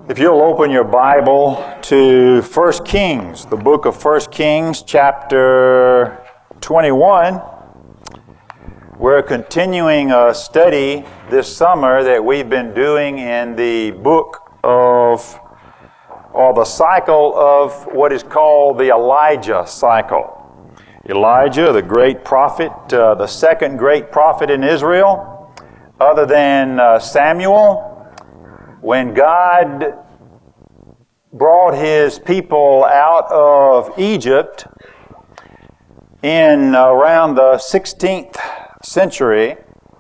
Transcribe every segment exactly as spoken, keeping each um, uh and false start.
If you'll open your Bible to First Kings, the book of First Kings, chapter twenty-one, we're continuing a study this summer that we've been doing in the book of, or the cycle of what is called the Elijah cycle. Elijah, the great prophet, uh, the second great prophet in Israel, other than uh, Samuel. When God brought His people out of Egypt in around the sixteenth century,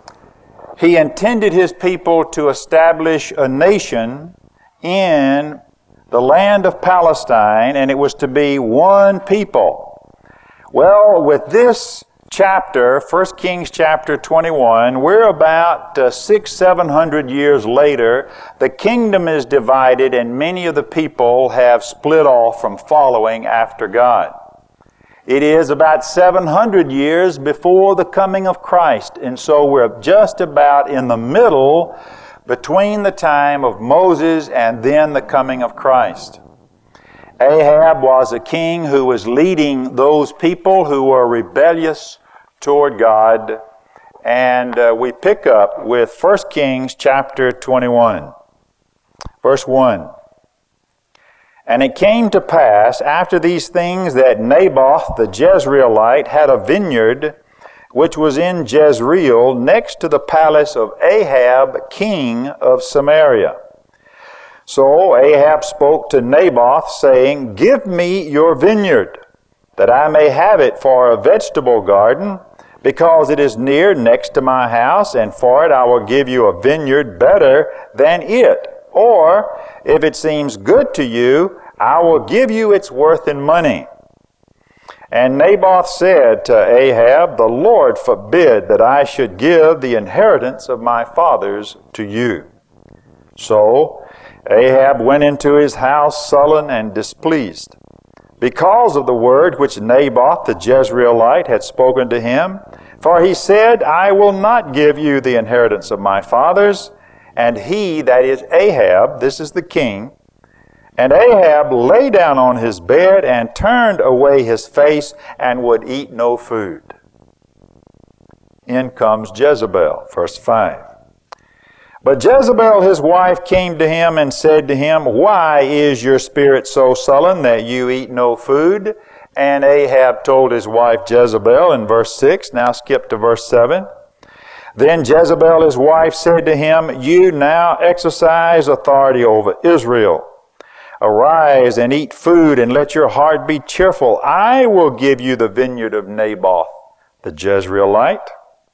He intended His people to establish a nation in the land of Palestine, and it was to be one people. Well, with this chapter, First Kings chapter twenty-one, we're about uh, six, seven hundred years later. The kingdom is divided, and many of the people have split off from following after God. It is about seven hundred years before the coming of Christ, and so we're just about in the middle between the time of Moses and then the coming of Christ. Ahab was a king who was leading those people who were rebellious toward God. And uh, we pick up with First Kings chapter twenty-one, verse one. And it came to pass after these things that Naboth the Jezreelite had a vineyard which was in Jezreel next to the palace of Ahab king of Samaria. So Ahab spoke to Naboth, saying, Give me your vineyard, that I may have it for a vegetable garden, because it is near next to my house, and for it I will give you a vineyard better than it. Or, if it seems good to you, I will give you its worth in money. And Naboth said to Ahab, The Lord forbid that I should give the inheritance of my fathers to you. So Ahab went into his house sullen and displeased, because of the word which Naboth the Jezreelite had spoken to him. For he said, I will not give you the inheritance of my fathers. And he, that is Ahab, this is the king, and Ahab lay down on his bed and turned away his face and would eat no food. In comes Jezebel, verse five. But Jezebel his wife came to him and said to him, Why is your spirit so sullen that you eat no food? And Ahab told his wife Jezebel in verse six. Now skip to verse seven. Then Jezebel his wife said to him, You now exercise authority over Israel. Arise and eat food, and let your heart be cheerful. I will give you the vineyard of Naboth the Jezreelite.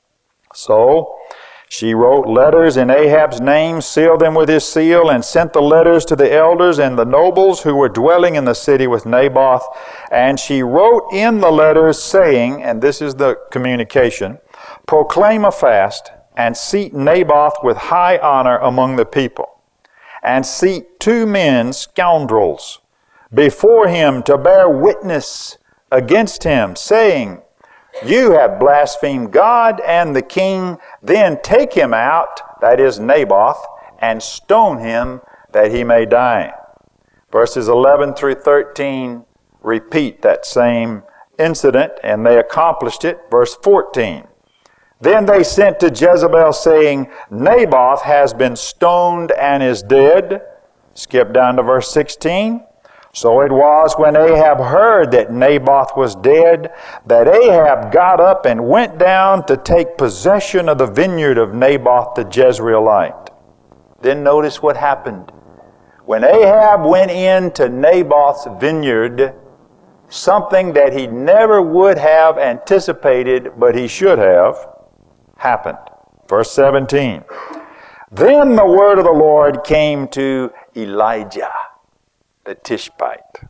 So she wrote letters in Ahab's name, sealed them with his seal, and sent the letters to the elders and the nobles who were dwelling in the city with Naboth. And she wrote in the letters, saying, and this is the communication, Proclaim a fast, and seat Naboth with high honor among the people, and seat two men, scoundrels, before him to bear witness against him, saying, You have blasphemed God and the king. Then take him out, that is Naboth, and stone him that he may die. Verses eleven through thirteen repeat that same incident, and they accomplished it. Verse fourteen. Then they sent to Jezebel, saying, Naboth has been stoned and is dead. Skip down to verse sixteen. So it was when Ahab heard that Naboth was dead, that Ahab got up and went down to take possession of the vineyard of Naboth the Jezreelite. Then notice what happened. When Ahab went into Naboth's vineyard, something that he never would have anticipated, but he should have, happened. Verse seventeen. Then the word of the Lord came to Elijah the Tishbite.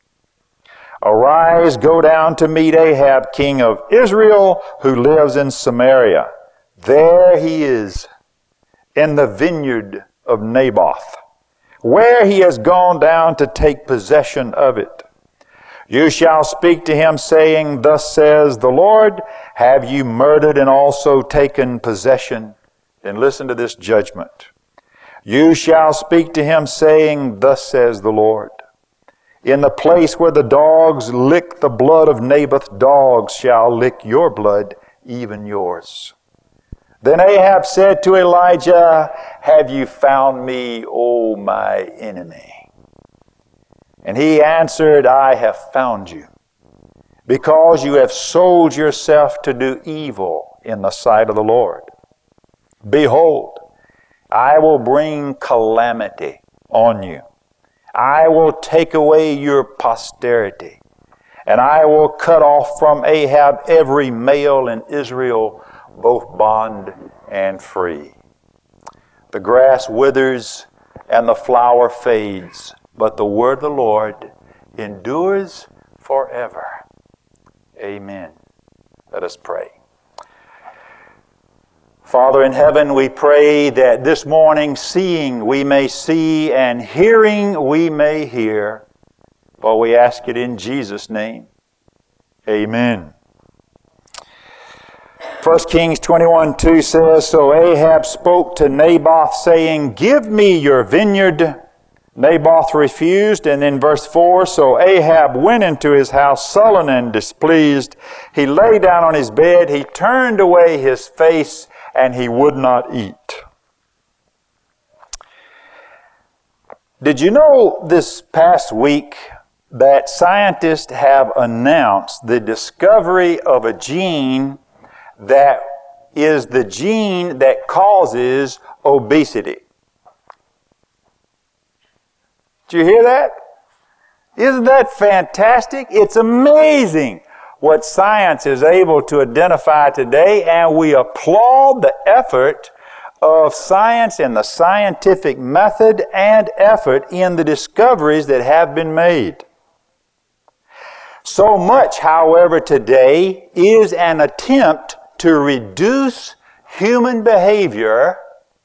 Arise, go down to meet Ahab, king of Israel, who lives in Samaria. There he is, in the vineyard of Naboth, where he has gone down to take possession of it. You shall speak to him, saying, Thus says the Lord, have you murdered and also taken possession? Then listen to this judgment. You shall speak to him, saying, Thus says the Lord, in the place where the dogs lick the blood of Naboth, dogs shall lick your blood, even yours. Then Ahab said to Elijah, Have you found me, O my enemy? And he answered, I have found you, because you have sold yourself to do evil in the sight of the Lord. Behold, I will bring calamity on you. I will take away your posterity, and I will cut off from Ahab every male in Israel, both bond and free. The grass withers and the flower fades, but the word of the Lord endures forever. Amen. Let us pray. Father in heaven, we pray that this morning, seeing we may see and hearing we may hear. For we ask it in Jesus' name. Amen. First Kings twenty-one two says, So Ahab spoke to Naboth, saying, Give me your vineyard. Naboth refused, and in verse four, So Ahab went into his house sullen and displeased. He lay down on his bed, he turned away his face, and he would not eat. Did you know this past week that scientists have announced the discovery of a gene that is the gene that causes obesity? Did you hear that? Isn't that fantastic? It's amazing what science is able to identify today, and we applaud the effort of science and the scientific method and effort in the discoveries that have been made. So much, however, today is an attempt to reduce human behavior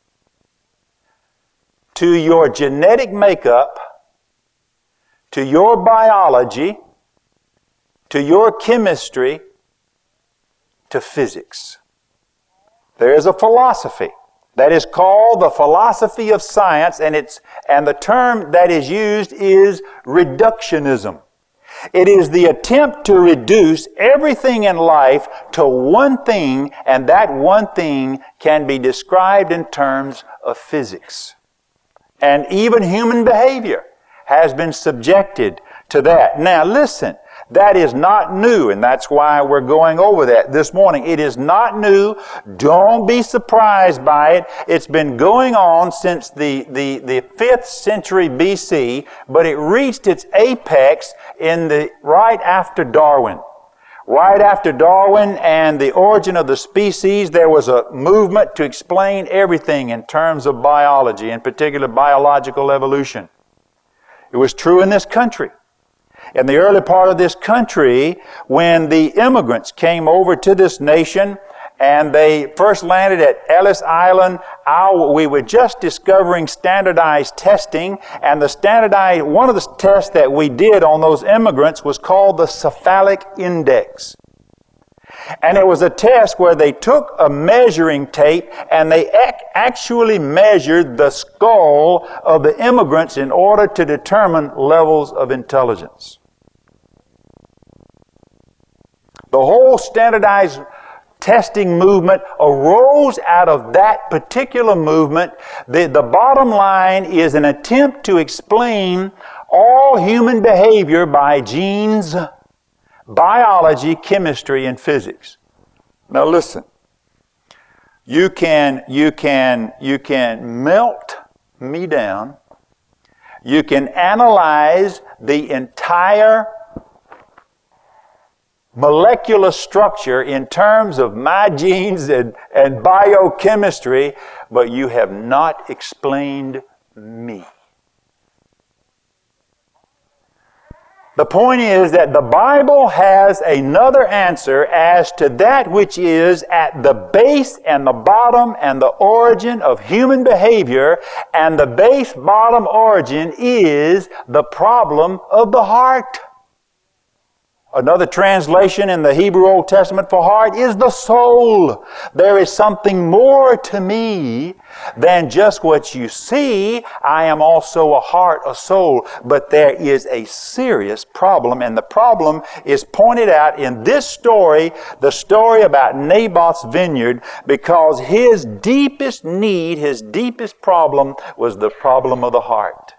to your genetic makeup, to your biology, to your chemistry, to physics. There is a philosophy that is called the philosophy of science, and it's and the term that is used is reductionism. It is the attempt to reduce everything in life to one thing, and that one thing can be described in terms of physics. And even human behavior has been subjected to that. Now listen, that is not new, and that's why we're going over that this morning. It is not new. Don't be surprised by it. It's been going on since the, the, the fifth century B C, but it reached its apex in the right after Darwin. Right after Darwin and the origin of the species, there was a movement to explain everything in terms of biology, in particular biological evolution. It was true in this country. In the early part of this country, when the immigrants came over to this nation and they first landed at Ellis Island, our, we were just discovering standardized testing, and the standardized, one of the tests that we did on those immigrants was called the cephalic index. And it was a test where they took a measuring tape and they ac- actually measured the skull of the immigrants in order to determine levels of intelligence. The whole standardized testing movement arose out of that particular movement. The, the bottom line is an attempt to explain all human behavior by genes, biology, chemistry, and physics. Now listen, you can, you can, you can melt me down. You can analyze the entire molecular structure in terms of my genes and, and biochemistry, but you have not explained me. The point is that the Bible has another answer as to that which is at the base and the bottom and the origin of human behavior, and the base bottom origin is the problem of the heart. Another translation in the Hebrew Old Testament for heart is the soul. There is something more to me than just what you see. I am also a heart, a soul. But there is a serious problem, and the problem is pointed out in this story, the story about Naboth's vineyard, because his deepest need, his deepest problem was the problem of the heart.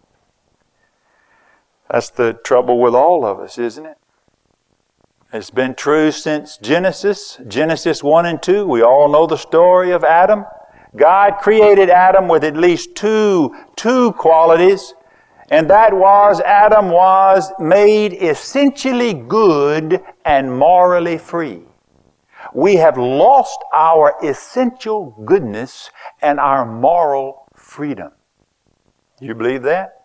That's the trouble with all of us, isn't it? It's been true since Genesis, Genesis one and two. We all know the story of Adam. God created Adam with at least two, two qualities, and that was Adam was made essentially good and morally free. We have lost our essential goodness and our moral freedom. Do you believe that?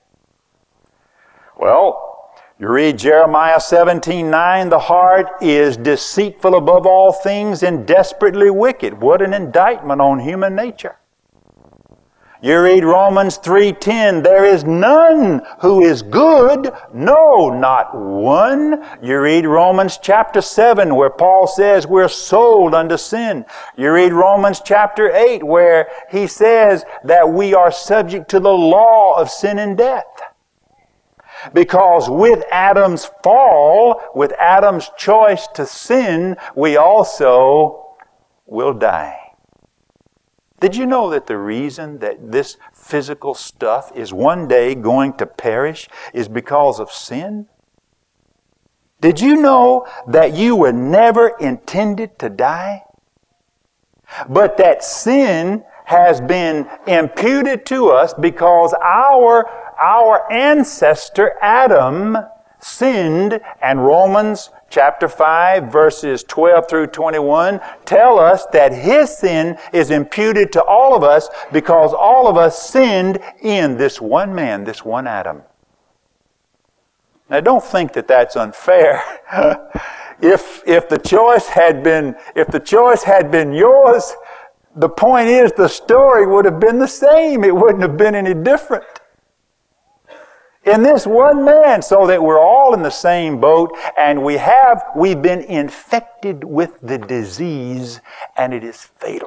Well, you read Jeremiah seventeen nine, the heart is deceitful above all things and desperately wicked. What an indictment on human nature. You read Romans three ten, there is none who is good, no, not one. You read Romans chapter seven where Paul says we're sold unto sin. You read Romans chapter eight where he says that we are subject to the law of sin and death. Because with Adam's fall, with Adam's choice to sin, we also will die. Did you know that the reason that this physical stuff is one day going to perish is because of sin? Did you know that you were never intended to die? But that sin has been imputed to us because our Our ancestor Adam sinned, and Romans chapter five verses twelve through twenty-one tell us that his sin is imputed to all of us because all of us sinned in this one man, this one Adam. Now don't think that that's unfair. if if the choice had been if the choice had been yours, the point is the story would have been the same. It wouldn't have been any different. In this one man, so that we're all in the same boat, and we have, we've been infected with the disease, and it is fatal.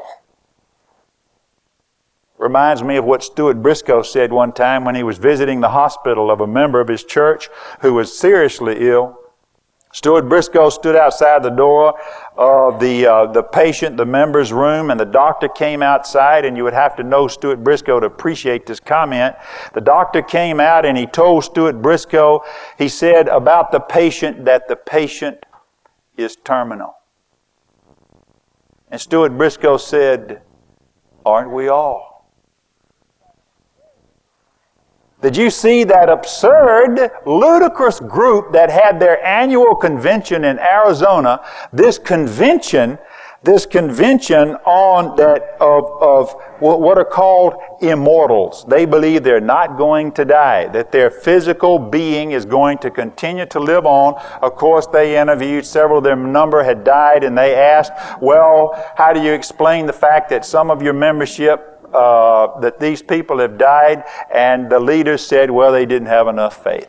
Reminds me of what Stuart Briscoe said one time when he was visiting the hospital of a member of his church who was seriously ill. Stuart Briscoe stood outside the door of the uh, the patient, the member's room, and the doctor came outside, and you would have to know Stuart Briscoe to appreciate this comment. The doctor came out and he told Stuart Briscoe, he said about the patient that the patient is terminal. And Stuart Briscoe said, aren't we all? Did you see that absurd, ludicrous group that had their annual convention in Arizona? This convention, this convention on that of, of what are called immortals. They believe they're not going to die, that their physical being is going to continue to live on. Of course, they interviewed several of their number had died, and they asked, well, how do you explain the fact that some of your membership Uh, that these people have died? And the leaders said, well, they didn't have enough faith.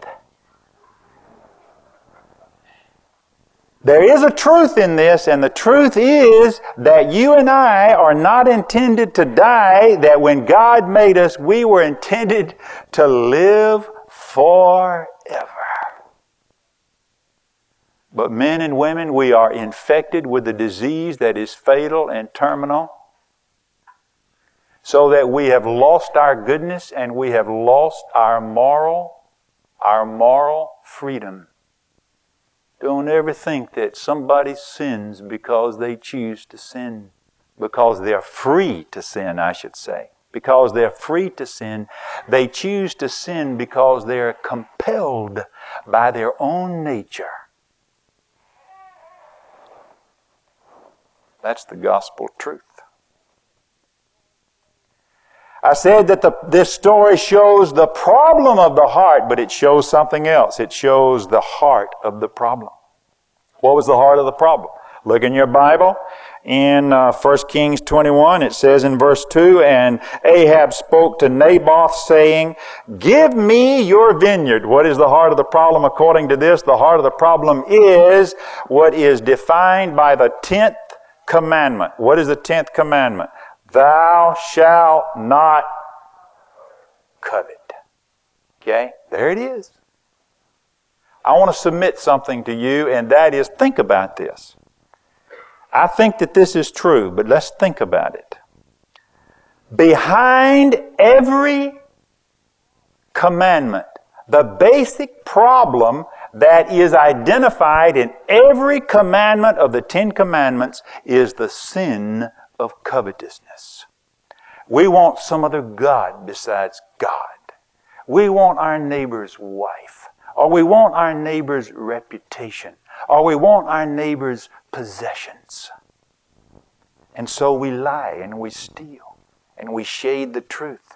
There is a truth in this, and the truth is that you and I are not intended to die, that when God made us, we were intended to live forever. But men and women, we are infected with a disease that is fatal and terminal, so that we have lost our goodness and we have lost our moral, our moral freedom. Don't ever think that somebody sins because they choose to sin. Because they're free to sin, I should say. Because they're free to sin. They choose to sin because they're compelled by their own nature. That's the gospel truth. I said that the, this story shows the problem of the heart, but it shows something else. It shows the heart of the problem. What was the heart of the problem? Look in your Bible in uh, First Kings twenty-one. It says in verse two, "And Ahab spoke to Naboth, saying, Give me your vineyard." What is the heart of the problem according to this? The heart of the problem is what is defined by the tenth commandment. What is the tenth commandment? Thou shalt not covet. Okay? There it is. I want to submit something to you, and that is, think about this. I think that this is true, but let's think about it. Behind every commandment, the basic problem that is identified in every commandment of the Ten Commandments is the sin of covetousness. We want some other God besides God. We want our neighbor's wife, or we want our neighbor's reputation, or we want our neighbor's possessions. And so we lie and we steal and we shade the truth.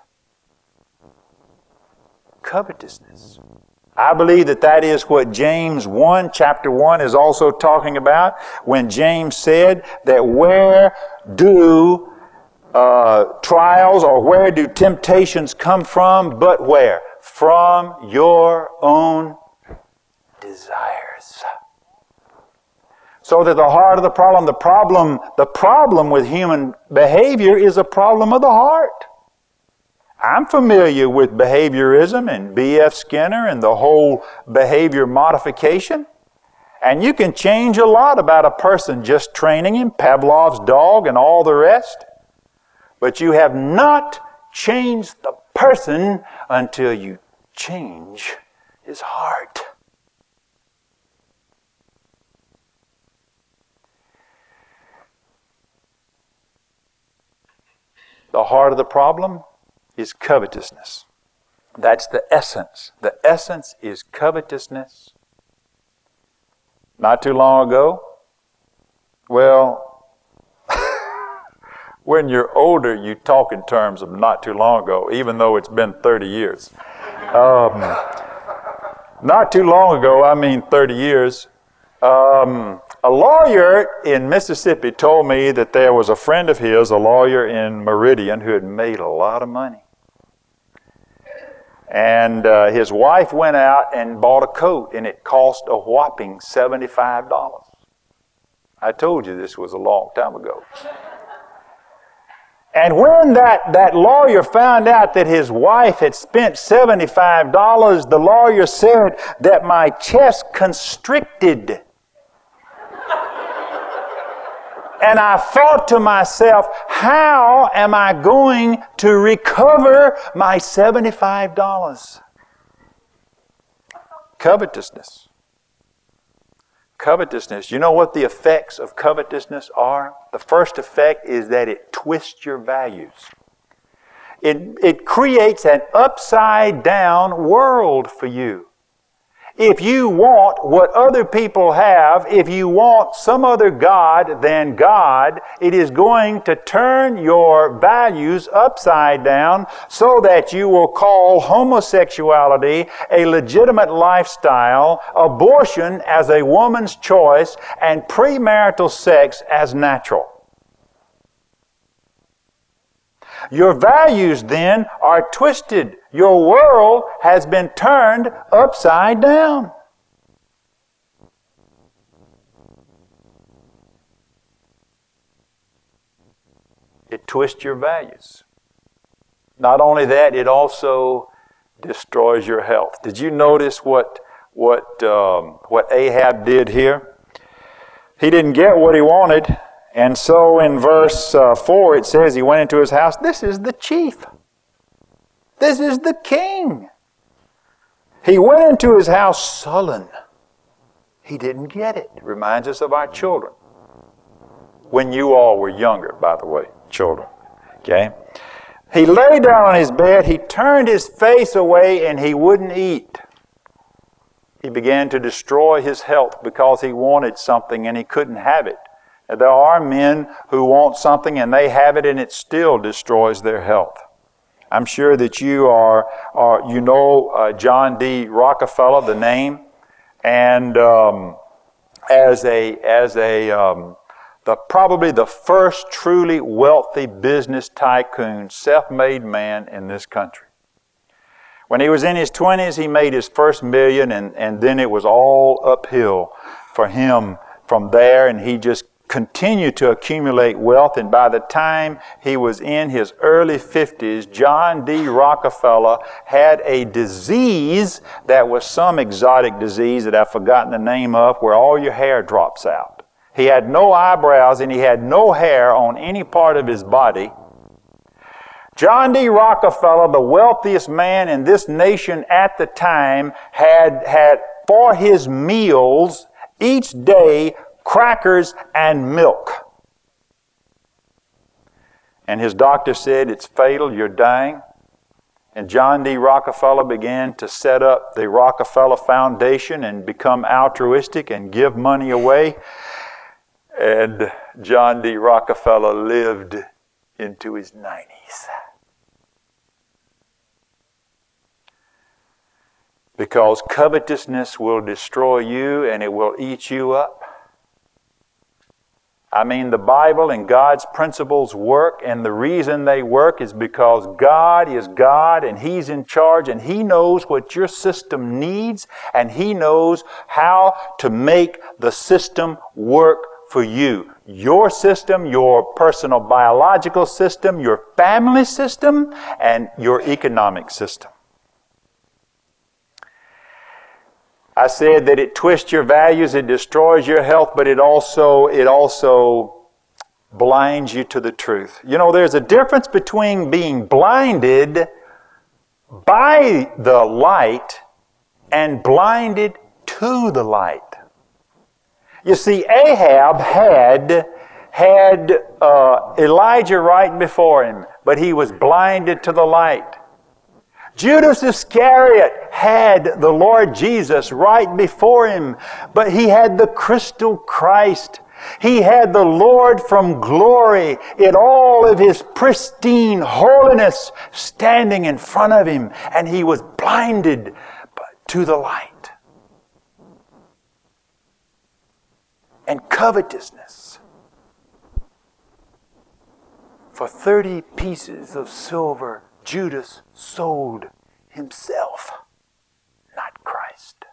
Covetousness. I believe that that is what James one, chapter one is also talking about when James said that where do uh, trials or where do temptations come from, but where? From your own desires. So that the heart of the problem, the problem, the problem with human behavior is a problem of the heart. I'm familiar with behaviorism and B F Skinner and the whole behavior modification. And you can change a lot about a person just training him, Pavlov's dog and all the rest. But you have not changed the person until you change his heart. The heart of the problem is covetousness. That's the essence. The essence is covetousness. Not too long ago, well, when you're older, you talk in terms of not too long ago, even though it's been thirty years. Um, not too long ago, I mean thirty years, um, a lawyer in Mississippi told me that there was a friend of his, a lawyer in Meridian, who had made a lot of money. And uh, his wife went out and bought a coat, and it cost a whopping seventy-five dollars. I told you this was a long time ago. And when that, that lawyer found out that his wife had spent seventy-five dollars, the lawyer said that my chest constricted. And I thought to myself, how am I going to recover my seventy-five dollars? Covetousness. Covetousness. You know what the effects of covetousness are? The first effect is that it twists your values. It, it creates an upside down world for you. If you want what other people have, if you want some other God than God, it is going to turn your values upside down so that you will call homosexuality a legitimate lifestyle, abortion as a woman's choice, and premarital sex as natural. Your values then are twisted. Your world has been turned upside down. It twists your values. Not only that, it also destroys your health. Did you notice what what um, what Ahab did here? He didn't get what he wanted. And so in verse uh, four it says he went into his house. This is the chief. This is the king. He went into his house sullen. He didn't get it. It reminds us of our children. When you all were younger, by the way, children. Okay? He lay down on his bed. He turned his face away and he wouldn't eat. He began to destroy his health because he wanted something and he couldn't have it. There are men who want something and they have it and it still destroys their health. I'm sure that you are, are you know uh, John D. Rockefeller, the name, and um, as a as a um, the probably the first truly wealthy business tycoon, self-made man in this country. When he was in his twenties, he made his first million, and, and then it was all uphill for him from there, and he just continued to accumulate wealth. And by the time he was in his early fifties, John D. Rockefeller had a disease that was some exotic disease that I've forgotten the name of, where all your hair drops out. He had no eyebrows and he had no hair on any part of his body. John D. Rockefeller, the wealthiest man in this nation at the time, had had for his meals each day crackers and milk. And his doctor said, "It's fatal, you're dying." And John D. Rockefeller began to set up the Rockefeller Foundation and become altruistic and give money away. And John D. Rockefeller lived into his nineties. Because covetousness will destroy you and it will eat you up. I mean, the Bible and God's principles work, and the reason they work is because God is God and He's in charge, and He knows what your system needs, and He knows how to make the system work for you. Your system, your personal biological system, your family system, and your economic system. I said that it twists your values, it destroys your health, but it also, it also blinds you to the truth. You know, there's a difference between being blinded by the light and blinded to the light. You see, Ahab had, had uh, Elijah right before him, but he was blinded to the light. Judas Iscariot had the Lord Jesus right before him, but he had the crystal Christ. He had the Lord from glory in all of His pristine holiness standing in front of him, and he was blinded to the light. And covetousness. For thirty pieces of silver, Judas sold himself, not Christ.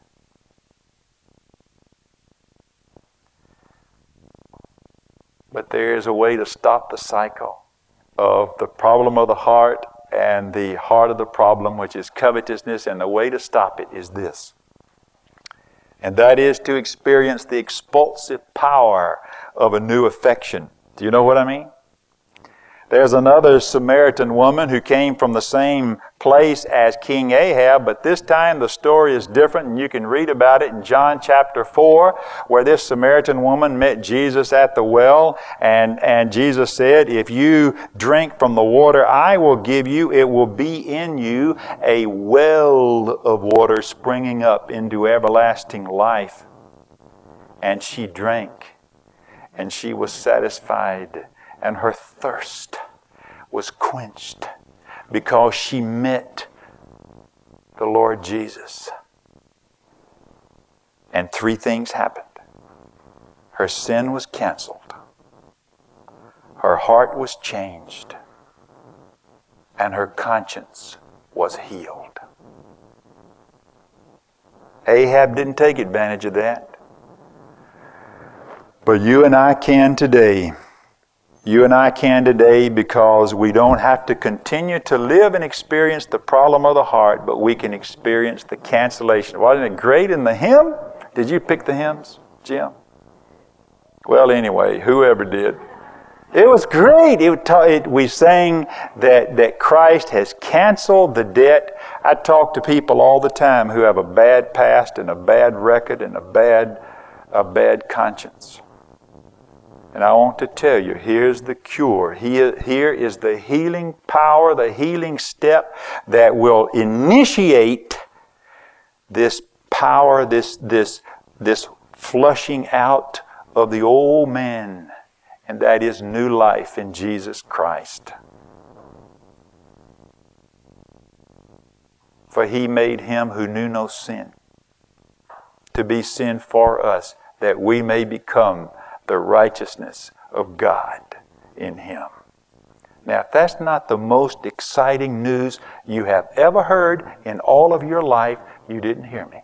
But there is a way to stop the cycle of the problem of the heart and the heart of the problem, which is covetousness, and the way to stop it is this. And that is to experience the expulsive power of a new affection. Do you know what I mean? There's another Samaritan woman who came from the same place as King Ahab, but this time the story is different, and you can read about it in John chapter four, where this Samaritan woman met Jesus at the well, and, and Jesus said, "If you drink from the water I will give you, it will be in you a well of water springing up into everlasting life." And she drank, and she was satisfied, and her thirst was quenched because she met the Lord Jesus. And three things happened. Her sin was canceled. Her heart was changed. And her conscience was healed. Ahab didn't take advantage of that. But you and I can today. You and I can today, because we don't have to continue to live and experience the problem of the heart, but we can experience the cancellation. Wasn't it great in the hymn? Did you pick the hymns, Jim? Well, anyway, whoever did. It was great. It, it, we sang that, that Christ has canceled the debt. I talk to people all the time who have a bad past and a bad record and a bad, a bad conscience. And I want to tell you, here's the cure. Here, here is the healing power, the healing step that will initiate this power, this, this, this flushing out of the old man. And that is new life in Jesus Christ. For He made Him who knew no sin to be sin for us, that we may become the righteousness of God in him. Now, if that's not the most exciting news you have ever heard in all of your life, you didn't hear me.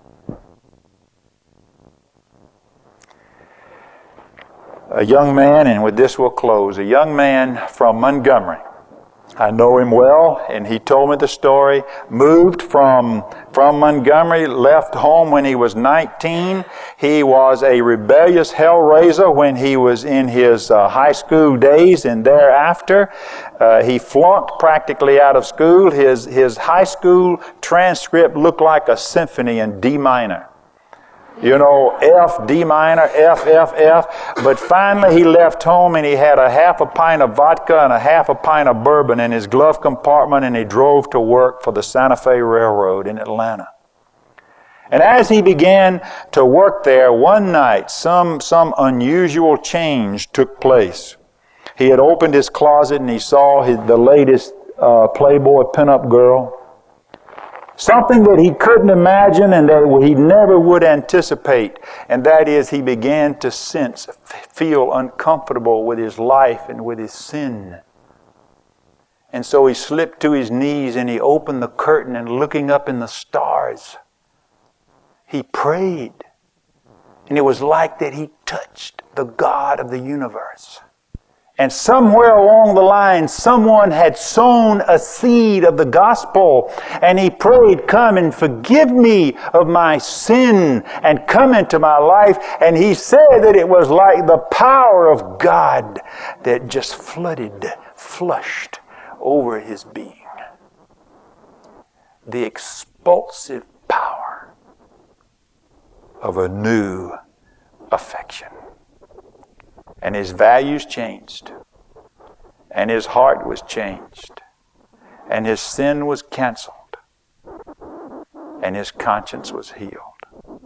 A young man, and with this we'll close, a young man from Montgomery. I know him well, and he told me the story. Moved from, from Montgomery, left home when he was nineteen. He was a rebellious hellraiser when he was in his uh, high school days, and thereafter uh, he flunked practically out of school. His, his high school transcript looked like a symphony in D minor. You know, F, D minor, F, F, F. But finally he left home and he had a half a pint of vodka and a half a pint of bourbon in his glove compartment, and he drove to work for the Santa Fe Railroad in Atlanta. And as he began to work there, one night some, some unusual change took place. He had opened his closet and he saw his, the latest uh, Playboy pinup girl. Something that he couldn't imagine and that he never would anticipate. And that is, he began to sense, feel uncomfortable with his life and with his sin. And so he slipped to his knees and he opened the curtain, and looking up in the stars, he prayed. And it was like that he touched the God of the universe. And somewhere along the line, someone had sown a seed of the gospel. And he prayed, "Come and forgive me of my sin and come into my life." And he said that it was like the power of God that just flooded, flushed over his being. The expulsive power of a new affection. And his values changed. And his heart was changed. And his sin was canceled. And his conscience was healed.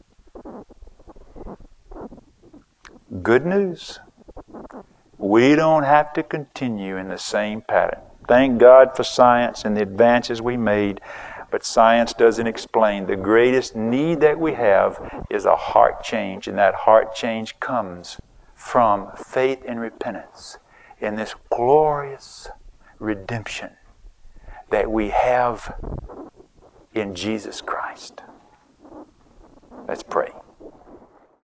Good news. We don't have to continue in the same pattern. Thank God for science and the advances we made. But science doesn't explain. The greatest need that we have is a heart change. And that heart change comes from faith and repentance in this glorious redemption that we have in Jesus Christ. Let's pray.